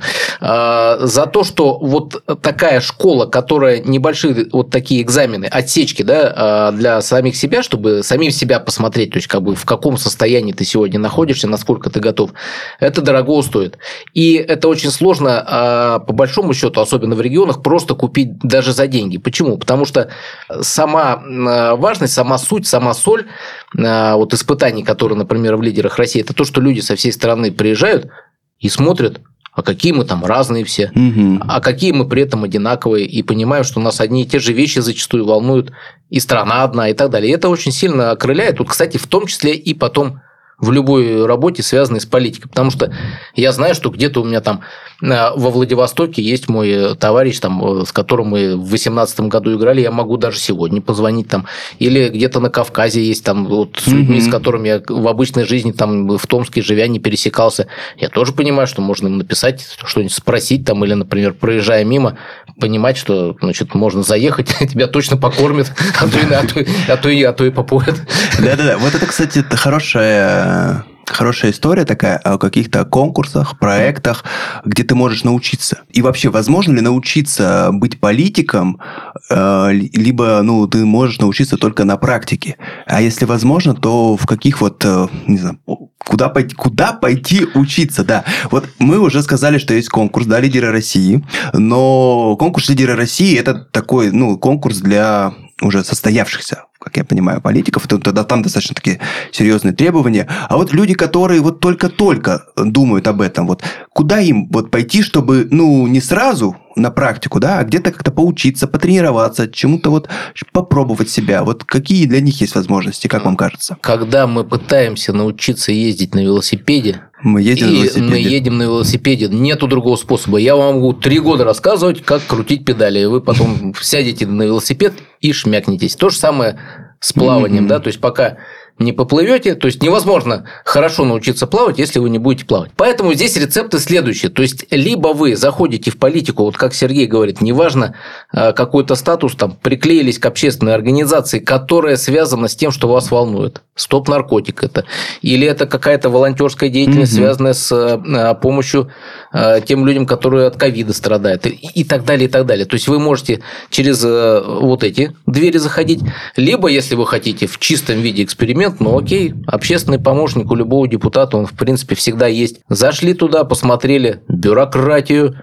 за то, что вот такая школа, которая небольшие вот такие экзамены, отсечки, да, для самих себя, чтобы самим себя посмотреть, то есть, как бы в каком состоянии ты сегодня находишься, насколько ты готов, это дорого стоит. И это очень сложно, по большому счету, особенно в регионах, просто купить даже за деньги. Почему? Потому что сама важность, сама суть, сама соль вот испытаний, которые, например, в «Лидерах России», это то, что люди со всей страны приезжают и смотрят, а какие мы там разные все, угу. а какие мы при этом одинаковые, и понимаем, что нас одни и те же вещи зачастую волнуют, и страна одна, и так далее. И это очень сильно окрыляет, вот, кстати, в том числе и потом в любой работе, связанной с политикой. Потому что я знаю, что где-то у меня там во Владивостоке есть мой товарищ, там, с которым мы в две тысячи восемнадцатом году играли, я могу даже сегодня позвонить там. Или где-то на Кавказе есть там вот, с людьми, mm-hmm. с которыми я в обычной жизни там, в Томске, живя, не пересекался. Я тоже понимаю, что можно им написать, что-нибудь спросить там, или, например, проезжая мимо, понимать, что, значит, можно заехать, тебя точно покормят, а то и, а то, а то и, а то и попоят. Да-да-да. Вот это, кстати, это хорошая... Хорошая история такая о каких-то конкурсах, проектах, где ты можешь научиться. И вообще, возможно ли научиться быть политиком, либо ну, ты можешь научиться только на практике? А если возможно, то в каких вот, не знаю, куда пойти, куда пойти учиться? Да, вот мы уже сказали, что есть конкурс, да, «Лидеры России», но конкурс «Лидеры России» – это такой, ну, конкурс для уже состоявшихся, как я понимаю, политиков, то тогда там достаточно такие серьезные требования. А вот люди, которые вот только-только думают об этом, вот куда им вот пойти, чтобы, ну, не сразу на практику, да, а где-то как-то поучиться, потренироваться, чему-то вот попробовать себя. Вот какие для них есть возможности, как вам кажется? Когда мы пытаемся научиться ездить на велосипеде, мы едем, и на велосипеде. мы едем на велосипеде, нету другого способа. Я вам могу три года рассказывать, как крутить педали. Вы потом сядете на велосипед и шмякнетесь. То же самое с плаванием, mm-hmm. да, то есть пока не поплывете, то есть невозможно хорошо научиться плавать, если вы не будете плавать. Поэтому здесь рецепты следующие. То есть либо вы заходите в политику, вот как Сергей говорит, неважно какой-то статус, там приклеились к общественной организации, которая связана с тем, что вас волнует. Стоп наркотик это. Или это какая-то волонтерская деятельность, mm-hmm. связанная с помощью тем людям, которые от ковида страдают. И так далее, и так далее. То есть вы можете через вот эти двери заходить, либо, если вы хотите в чистом виде эксперимент, ну окей, общественный помощник у любого депутата, он в принципе всегда есть. Зашли туда, посмотрели бюрократию,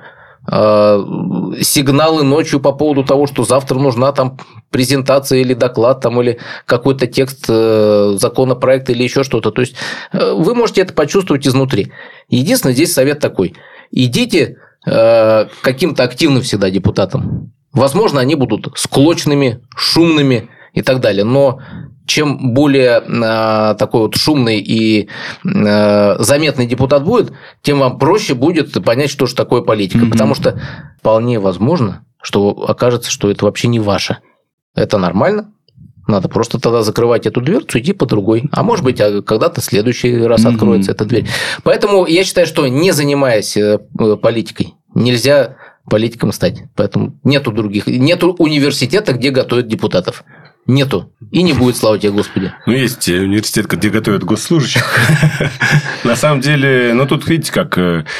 сигналы ночью по поводу того, что завтра нужна там презентация или доклад, там, или какой-то текст законопроекта или еще что-то. То есть вы можете это почувствовать изнутри. Единственное, здесь совет такой. Идите каким-то активным всегда депутатам. Возможно, они будут склочными, шумными и так далее. Но чем более э, такой вот шумный и э, заметный депутат будет, тем вам проще будет понять, что же такое политика. Mm-hmm. Потому что вполне возможно, что окажется, что это вообще не ваше. Это нормально. Надо просто тогда закрывать эту дверцу, идти по другой. А может быть, когда-то в следующий раз mm-hmm. откроется эта дверь. Поэтому я считаю, что не занимаясь политикой, нельзя политиком стать. Поэтому нету других, нету университета, где готовят депутатов. Нету. И не будет, слава тебе, Господи. Ну, есть университет, где готовят госслужащих. На самом деле, ну, тут, видите, как...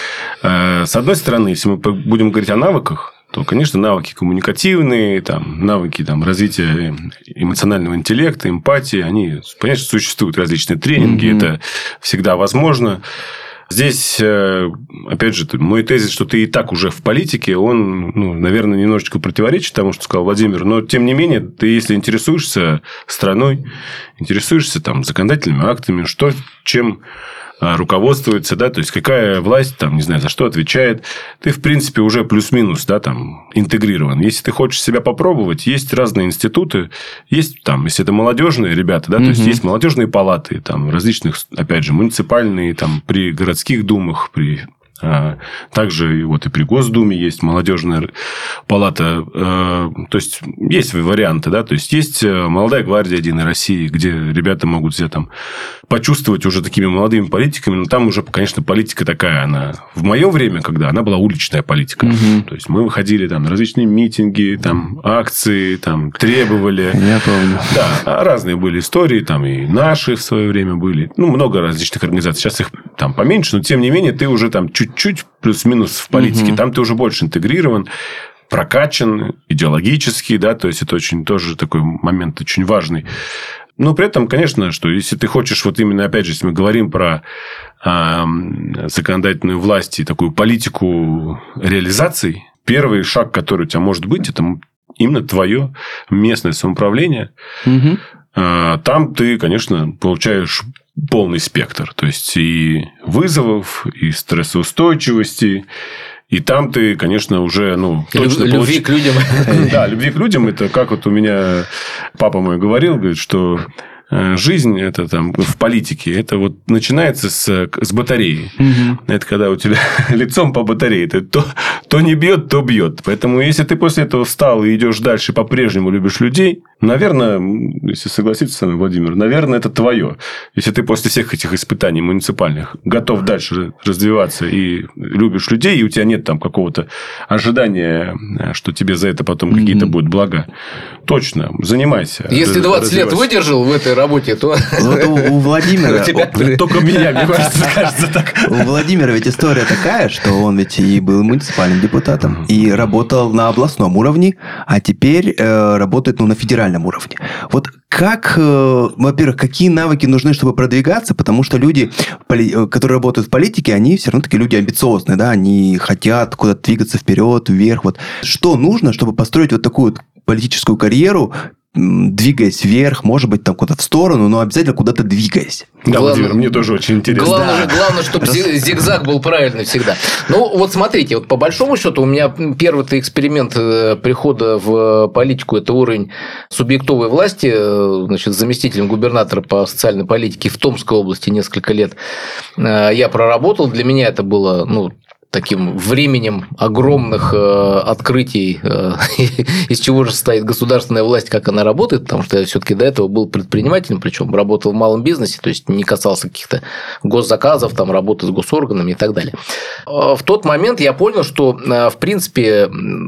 С одной стороны, если мы будем говорить о навыках, то, конечно, навыки коммуникативные, там, навыки там, развития эмоционального интеллекта, эмпатии, они, конечно, существуют различные тренинги, mm-hmm. это всегда возможно. Здесь, опять же, мой тезис, что ты и так уже в политике, он, ну, наверное, немножечко противоречит тому, что сказал Владимир. Но, тем не менее, ты, если интересуешься страной, интересуешься там, законодательными актами, что, чем руководствуется, да, то есть, какая власть, там, не знаю, за что отвечает, ты, в принципе, уже плюс-минус, да, там, интегрирован. Если ты хочешь себя попробовать, есть разные институты, есть, там, если это молодежные ребята, да, то mm-hmm. есть, есть молодежные палаты, там, различных, опять же, муниципальные, там, при городских думах, при... Также вот и при Госдуме есть молодежная палата. То есть, есть варианты, да, то есть, есть молодая гвардия Единой России, где ребята могут себя там почувствовать уже такими молодыми политиками, но там уже, конечно, политика такая, она в мое время, когда она была уличная политика. Угу. То есть, мы выходили там на различные митинги, там, акции, там, требовали. Я помню. Да, разные были истории, там и наши в свое время были. Ну, много различных организаций. Сейчас их там поменьше, но, тем не менее, ты уже там чуть чуть плюс-минус в политике. Угу. Там ты уже больше интегрирован, прокачан идеологически, да, то есть, это очень тоже такой момент очень важный. Но при этом, конечно, что если ты хочешь, вот именно, опять же, если мы говорим про э, законодательную власть и такую политику реализации, первый шаг, который у тебя может быть, это именно твое местное самоуправление. Угу. Э, там ты, конечно, получаешь полный спектр. То есть, и вызовов, и стрессоустойчивости. И там ты, конечно, уже... Ну, точно любви получ... к людям. Да, любви к людям. Это как вот у меня папа мой говорил, говорит, что жизнь это там в политике, это вот начинается с, с батареи. Угу. Это когда у тебя лицом по батарее. Это то, то не бьет, то бьет. Поэтому, если ты после этого встал и идешь дальше, по-прежнему любишь людей, наверное, если согласиться с вами, Владимир, наверное, это твое. Если ты после всех этих испытаний муниципальных готов дальше развиваться и любишь людей, и у тебя нет там какого-то ожидания, что тебе за это потом угу. какие-то будут блага, точно, занимайся. Если двадцать лет выдержал в этой работе, то... Вот у, у Владимира... Только меня, мне кажется, так. У Владимира ведь история такая, что он ведь и был муниципальным депутатом, и работал на областном уровне, а теперь э, работает ну, на федеральном уровне. Вот как, э, во-первых, какие навыки нужны, чтобы продвигаться, потому что люди, которые работают в политике, они все равно таки люди амбициозные, да, они хотят куда-то двигаться вперед, вверх. Вот. Что нужно, чтобы построить вот такую вот политическую карьеру, двигаясь вверх, может быть, там куда-то в сторону, но обязательно куда-то двигаясь. Да, главное, Владимир, мне тоже очень интересно. Главное, да. главное чтобы зигзаг был правильный всегда. Ну, вот смотрите, вот по большому счету у меня первый-то эксперимент прихода в политику – это уровень субъектовой власти, значит, заместителем губернатора по социальной политике в Томской области несколько лет я проработал. Для меня это было, ну, таким временем огромных э, открытий, э, из чего же состоит государственная власть, как она работает, потому что я все-таки до этого был предпринимателем, причем работал в малом бизнесе, то есть не касался каких-то госзаказов, там, работы с госорганами и так далее. В тот момент я понял, что, в принципе,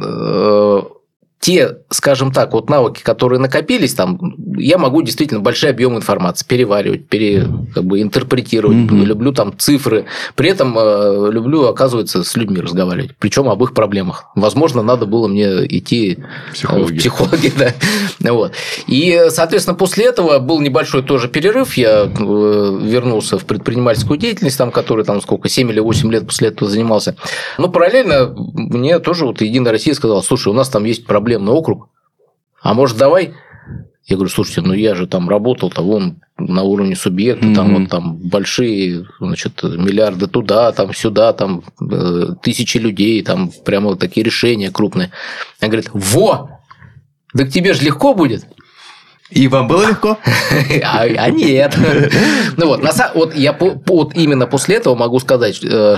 э, те, скажем так, вот навыки, которые накопились, там, я могу действительно большой объем информации переваривать, пере, как бы, интерпретировать, mm-hmm. люблю там цифры, при этом э, люблю, оказывается, с людьми разговаривать, причем об их проблемах. Возможно, надо было мне идти Психологи. в психологи, да. Вот. И, соответственно, после этого был небольшой тоже перерыв. Я вернулся в предпринимательскую деятельность, там, который там сколько, семь или восемь лет после этого занимался. Но параллельно мне тоже вот Единая Россия сказала: слушай, у нас там есть проблемный округ, а может, давай? Я говорю: слушайте, ну я же там работал-то вон на уровне субъекта, mm-hmm. там вот там большие, значит, миллиарды туда, там сюда, там тысячи людей, там прямо вот такие решения крупные. Она говорит: во! Так тебе же легко будет. И вам было легко? А, а нет. Ну вот, на, вот я вот именно после этого могу сказать,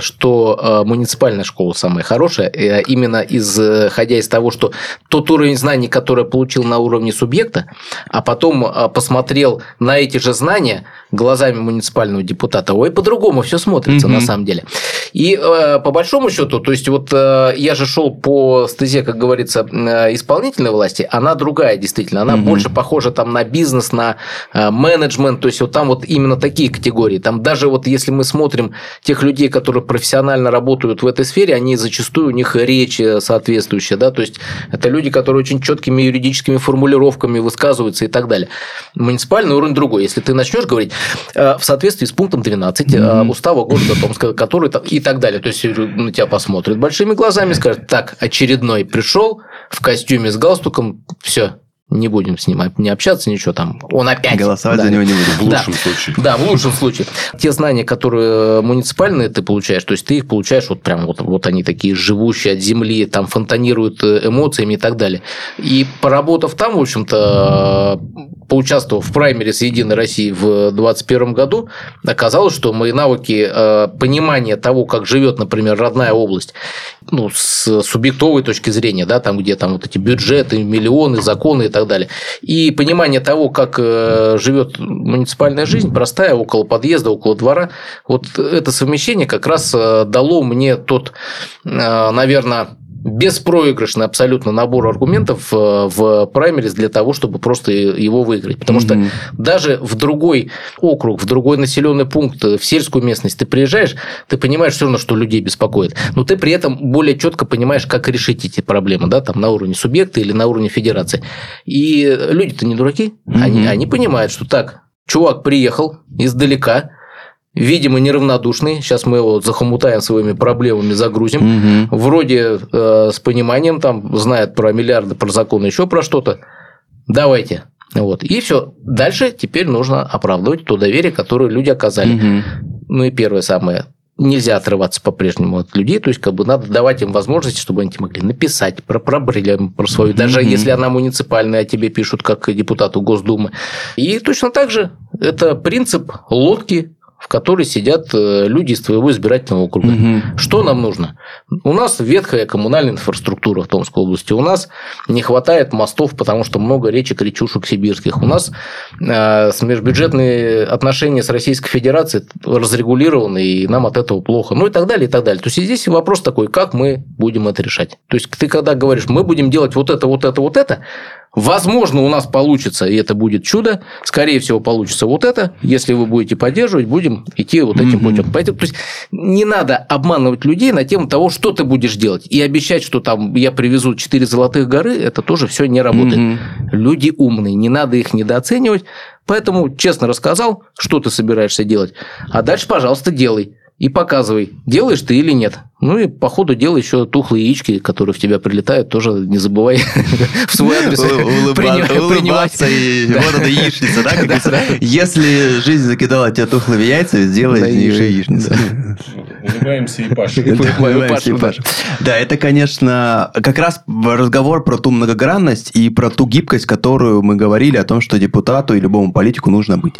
что муниципальная школа самая хорошая, именно исходя из того, что тот уровень знаний, который я получил на уровне субъекта, а потом посмотрел на эти же знания глазами муниципального депутата, ой, по-другому все смотрится, mm-hmm. на самом деле. И по большому счету, то есть вот я же шел по стезе, как говорится, исполнительной власти, она другая, действительно, она mm-hmm. больше похожа там на бизнес, на менеджмент, то есть вот там вот именно такие категории. Там даже вот если мы смотрим тех людей, которые профессионально работают в этой сфере, они зачастую, у них речь соответствующая, да, то есть это люди, которые очень четкими юридическими формулировками высказываются и так далее. Муниципальный уровень другой. Если ты начнешь говорить в соответствии с пунктом двенадцать mm-hmm. устава города Томска, который и так далее, то есть на тебя посмотрят большими глазами, скажут: так, очередной пришел в костюме с галстуком, все. Не будем с ним не общаться, ничего там. Он опять... Голосовать да. за него не будем. В лучшем да. случае. Да, в лучшем случае. Те знания, которые муниципальные ты получаешь, то есть ты их получаешь вот прям вот, вот они такие живущие от земли, там фонтанируют эмоциями и так далее. И поработав там, в общем-то, поучаствовав в праймерис Единой России в двадцать первом году, оказалось, что мои навыки понимания того, как живет, например, родная область, ну, с субъектовой точки зрения, да, там, где там вот эти бюджеты, миллионы, законы и так далее. И понимание того, как живет муниципальная жизнь, простая, около подъезда, около двора, вот это совмещение как раз дало мне тот, наверное, беспроигрышный абсолютно набор аргументов в праймерис для того, чтобы просто его выиграть. Потому mm-hmm. что даже в другой округ, в другой населенный пункт, в сельскую местность ты приезжаешь, ты понимаешь все равно, что людей беспокоит. Но ты при этом более четко понимаешь, как решить эти проблемы, да, там на уровне субъекта или на уровне федерации. И люди-то не дураки. Mm-hmm. Они, они понимают, что так, чувак приехал издалека, видимо, неравнодушный. Сейчас мы его захомутаем своими проблемами, загрузим. Угу. Вроде э, с пониманием, там, знает про миллиарды, про законы, еще про что-то. Давайте. Вот. И все. Дальше теперь нужно оправдывать то доверие, которое люди оказали. Угу. Ну и первое самое. Нельзя отрываться по-прежнему от людей, то есть как бы надо давать им возможность, чтобы они могли написать про проблему, про свою, mm-hmm. даже если она муниципальная, а тебе пишут как депутату Госдумы. И точно так же это принцип лодки, в которой сидят люди из твоего избирательного округа. Угу. Что нам нужно? У нас ветхая коммунальная инфраструктура в Томской области. У нас не хватает мостов, потому что много речек, речушек сибирских. У нас э, межбюджетные отношения с Российской Федерацией разрегулированы, и нам от этого плохо. Ну и так далее, и так далее. То есть здесь вопрос такой, как мы будем это решать. То есть ты когда говоришь, мы будем делать вот это, вот это, вот это, возможно, у нас получится, и это будет чудо. Скорее всего, получится вот это. Если вы будете поддерживать, будем идти вот этим mm-hmm. путем. Поэтому, то есть не надо обманывать людей на тему того, что ты будешь делать. И обещать, что там я привезу четыре золотых горы, это тоже все не работает. Mm-hmm. Люди умные, не надо их недооценивать. Поэтому честно рассказал, что ты собираешься делать. А дальше, пожалуйста, делай. И показывай, делаешь ты или нет. Ну и по ходу делай еще тухлые яички, которые в тебя прилетают, тоже не забывай в свой адрес улыбаться. И вот эта яичница, да? Если жизнь закидала тебя тухлыми яйцами, сделай из них яичницу. Улыбаемся и пашем. Улыбаемся и пашем. Да, это, конечно, как раз разговор про ту многогранность и про ту гибкость, которую мы говорили о том, что депутату и любому политику нужно быть.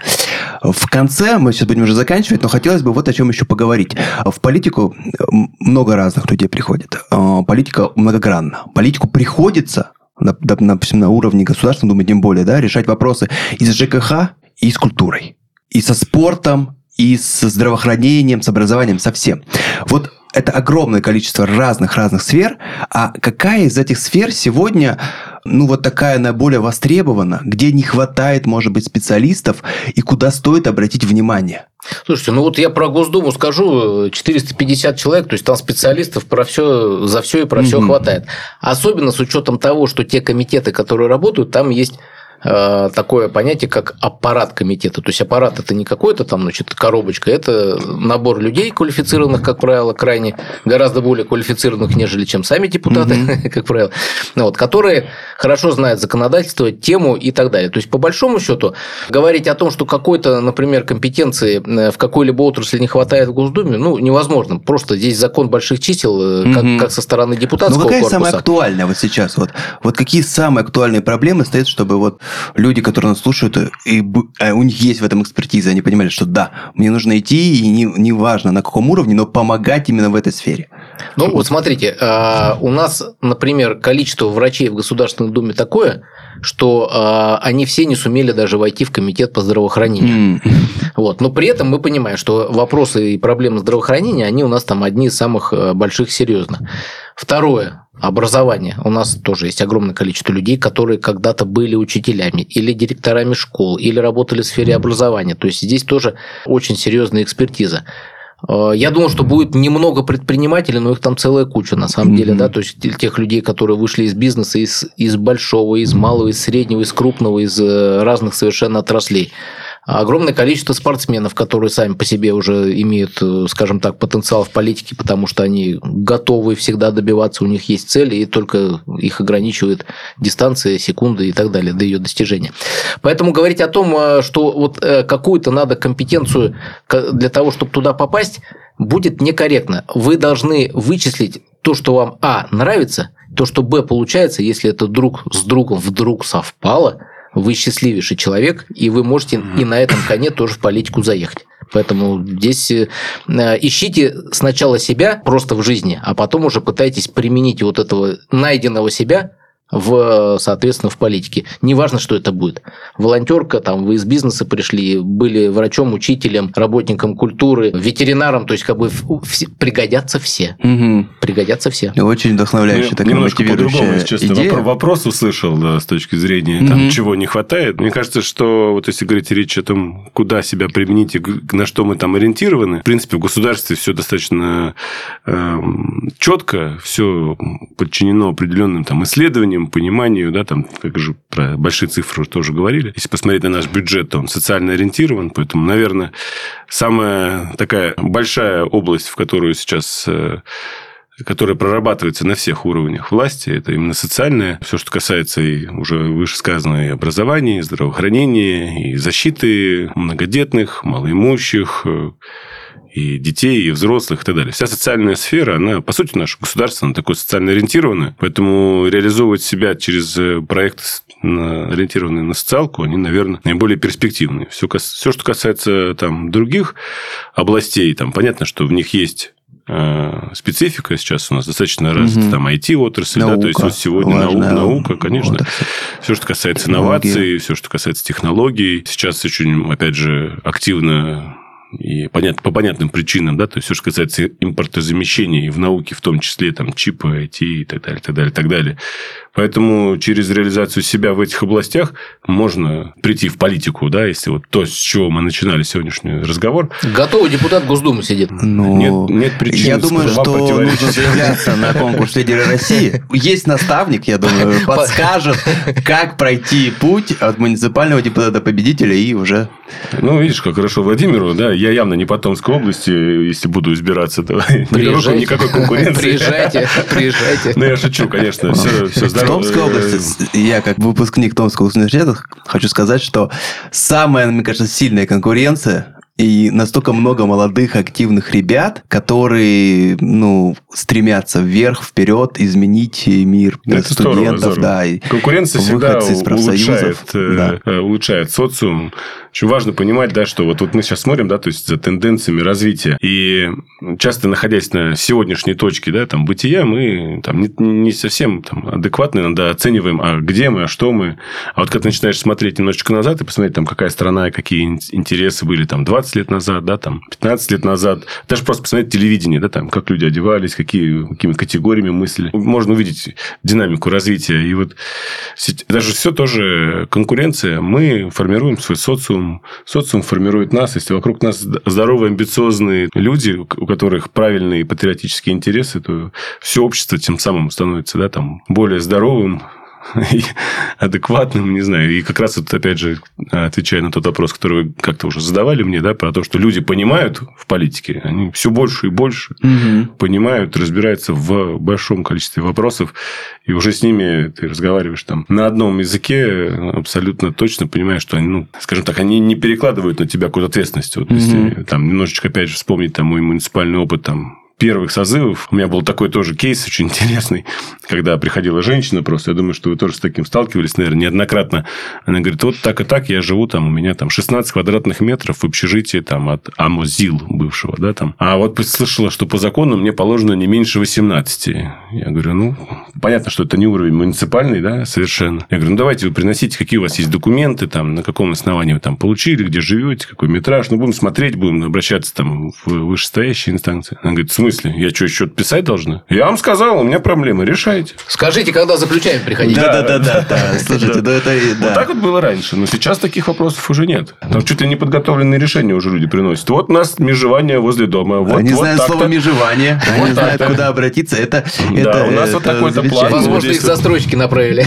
В конце, мы сейчас будем уже заканчивать, но хотелось бы вот о чем еще поговорить. В политику много разных людей приходит. Политика многогранна. Политику приходится, допустим, на уровне государства, думаю, тем более, да, решать вопросы и с ЖКХ, и с культурой, и со спортом, и с здравоохранением, с образованием, со всем. Вот это огромное количество разных-разных сфер. А какая из этих сфер сегодня ну, вот такая наиболее востребована, где не хватает, может быть, специалистов и куда стоит обратить внимание? Слушайте, ну вот я про Госдуму скажу, четыреста пятьдесят человек, то есть там специалистов про все, за все и про все mm-hmm. хватает. Особенно с учетом того, что те комитеты, которые работают, там есть такое понятие, как аппарат комитета. То есть аппарат это не какой-то там, значит, коробочка, это набор людей квалифицированных, как правило, крайне гораздо более квалифицированных, нежели чем сами депутаты, mm-hmm. как правило, вот, которые хорошо знают законодательство, тему и так далее. То есть, по большому счету, говорить о том, что какой-то, например, компетенции в какой-либо отрасли не хватает в Госдуме, ну, невозможно. Просто здесь закон больших чисел, mm-hmm. как, как со стороны депутатского корпуса. Ну, какая самая актуальная вот сейчас? Вот, вот какие самые актуальные проблемы стоят, чтобы вот люди, которые нас слушают, и у них есть в этом экспертиза, они понимали, что да, мне нужно идти, и не, не важно на каком уровне, но помогать именно в этой сфере. Ну, вот смотрите, у нас, например, количество врачей в Государственной Думе такое, что они все не сумели даже войти в комитет по здравоохранению. Mm. Вот. Но при этом мы понимаем, что вопросы и проблемы здравоохранения, они у нас там одни из самых больших, серьезных. Второе. Образование. У нас тоже есть огромное количество людей, которые когда-то были учителями или директорами школ, или работали в сфере образования. То есть здесь тоже очень серьезная экспертиза. Я думал, что будет немного предпринимателей, но их там целая куча, на самом mm-hmm. деле, да, то есть тех людей, которые вышли из бизнеса, из, из большого, из малого, из среднего, из крупного, из разных совершенно отраслей. Огромное количество спортсменов, которые сами по себе уже имеют, скажем так, потенциал в политике, потому что они готовы всегда добиваться, у них есть цели, и только их ограничивает дистанция, секунды и так далее до ее достижения. Поэтому говорить о том, что вот какую-то надо компетенцию для того, чтобы туда попасть, будет некорректно. Вы должны вычислить то, что вам, а, нравится, то, что, б, получается, если это друг с другом вдруг совпало, вы счастливейший человек, и вы можете и на этом коне тоже в политику заехать. Поэтому здесь ищите сначала себя просто в жизни, а потом уже пытайтесь применить вот этого найденного себя в, соответственно, в политике. Неважно, что это будет. Волонтерка, там, вы из бизнеса пришли, были врачом, учителем, работником культуры, ветеринаром, то есть как бы все, пригодятся все. Угу. Пригодятся все. Очень вдохновляющая, ну, такая мотивирующая идея. Вопрос услышал, да, с точки зрения угу. там, чего не хватает. Мне кажется, что вот если говорить речь о том, куда себя применить и на что мы там ориентированы, в принципе, в государстве все достаточно э, четко, все подчинено определенным там исследованиям, пониманию, да, там, как же про большие цифры тоже говорили. Если посмотреть на наш бюджет, то он социально ориентирован, поэтому, наверное, самая такая большая область, в которую сейчас, которая прорабатывается на всех уровнях власти, это именно социальное. Все, что касается и уже вышесказанного и образования, и здравоохранения, и защиты многодетных, малоимущих, и детей, и взрослых, и так далее. Вся социальная сфера, она, по сути, наше государство, она такое социально ориентированное, поэтому реализовывать себя через проекты, ориентированные на социалку, они, наверное, наиболее перспективные. Все, все что касается там, других областей, там, понятно, что в них есть специфика. Сейчас у нас достаточно развита, угу. там ай ти-отрасль, да, то есть вот сегодня наука, наука, конечно. Вот, все, что касается инноваций, все, что касается технологий. Сейчас очень, опять же, активно и понят, по понятным причинам, да, то есть все, что касается импортозамещения и в науке, в том числе там чипы, ай ти и так далее, так далее, так далее. Поэтому через реализацию себя в этих областях можно прийти в политику, да, если вот то, с чего мы начинали сегодняшний разговор. Готовый депутат Госдумы сидит. Ну, нет, нет причин. Я думаю, что нужно заявляться на конкурс «Лидеры России». Есть наставник, я думаю, подскажет, как пройти путь от муниципального депутата победителя и уже... Ну, видишь, как хорошо Владимиру, да, я явно не по Томской области, если буду избираться, то никакой, никакой конкуренции. Приезжайте, приезжайте. Ну, я шучу, конечно, все, все здорово. В Томской области, я как выпускник Томского университета хочу сказать, что самая, мне кажется, сильная конкуренция и настолько много молодых, активных ребят, которые, ну, стремятся вверх, вперед, изменить мир это студентов, здорово, здорово. Да, и конкуренция всегда улучшает, да. улучшает социум. Очень важно понимать, да, что вот, вот мы сейчас смотрим, да, то есть за тенденциями развития. И часто, находясь на сегодняшней точке, да, там, бытия, мы там, не, не совсем там, адекватно иногда оцениваем, а где мы, а что мы. А вот когда начинаешь смотреть немножечко назад и посмотреть, там, какая страна и какие интересы были там, двадцать лет назад, да, там, пятнадцать лет назад, даже просто посмотреть телевидение, да, там, как люди одевались, какие, какими категориями мыслили. Можно увидеть динамику развития. И вот даже все тоже конкуренция. Мы формируем свой социум. Социум формирует нас. Если вокруг нас здоровые, амбициозные люди, у которых правильные патриотические интересы, то все общество тем самым становится, да, там, более здоровым и адекватным, не знаю. И как раз вот, опять же, отвечая на тот вопрос, который вы как-то уже задавали мне, да, про то, что люди понимают в политике, они все больше и больше угу. понимают, разбираются в большом количестве вопросов, и уже с ними ты разговариваешь там на одном языке, абсолютно точно понимаешь, что они, ну, скажем так, они не перекладывают на тебя какую-то ответственность. Вот, угу. если там немножечко, опять же, вспомнить там мой муниципальный опыт, там, первых созывов. У меня был такой тоже кейс очень интересный, когда приходила женщина просто, я думаю, что вы тоже с таким сталкивались, наверное, неоднократно. Она говорит, вот так и так я живу, там, у меня там шестнадцать квадратных метров в общежитии там, от АМОЗИЛ бывшего, да, там. А вот слышала, что по закону мне положено не меньше восемнадцати. Я говорю, ну, понятно, что это не уровень муниципальный, да, совершенно. Я говорю, ну, давайте вы приносите, какие у вас есть документы, там, на каком основании вы там получили, где живете, какой метраж, ну, будем смотреть, будем обращаться там в вышестоящие инстанции. Она говорит, в смысле? Я что, еще писать должна? Я вам сказал, у меня проблемы, решайте. Скажите, когда заключаем приходите. Да, да, да, да. Слушайте, да это вот так вот было раньше, но сейчас таких вопросов уже нет. Там чуть ли не подготовленные решения уже люди приносят. Вот у нас межевание возле дома. Вот, они вот знают слово межевание, они знают, куда обратиться. Это, да, у нас вот такой-то план. Возможно, их застройщики направили.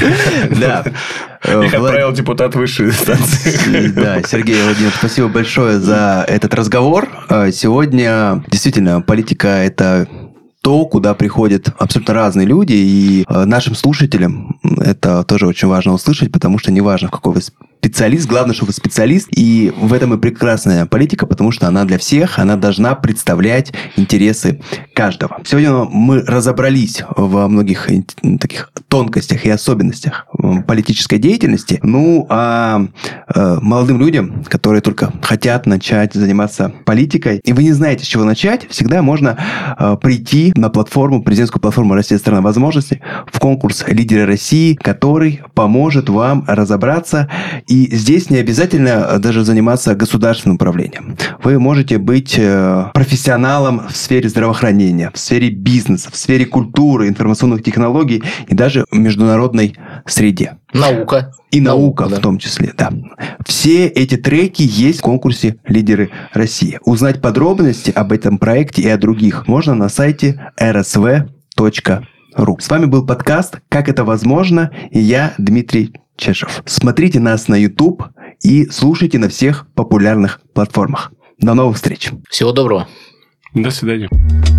Да. Их отправил депутат высшей инстанции. Да, Сергей Владимирович, спасибо большое за этот разговор. Сегодня действительно политика – это то, куда приходят абсолютно разные люди, и нашим слушателям это тоже очень важно услышать, потому что неважно, в какой вы специалист, главное, что вы специалист, и в этом и прекрасная политика, потому что она для всех, она должна представлять интересы каждого. Сегодня мы разобрались во многих таких тонкостях и особенностях политической деятельности. Ну, а молодым людям, которые только хотят начать заниматься политикой, и вы не знаете, с чего начать, всегда можно прийти на платформу, президентскую платформу «Россия – страна возможностей», в конкурс «Лидеры России», который поможет вам разобраться. И здесь не обязательно даже заниматься государственным управлением. Вы можете быть профессионалом в сфере здравоохранения, в сфере бизнеса, в сфере культуры, информационных технологий и даже в международной среде. Наука. И наука, наука в да. том числе, да. Все эти треки есть в конкурсе «Лидеры России». Узнать подробности об этом проекте и о других можно на сайте эр эс вэ точка ру. С вами был подкаст «Как это возможно?» и я, Дмитрий Чешев. Смотрите нас на YouTube и слушайте на всех популярных платформах. До новых встреч. Всего доброго. До свидания.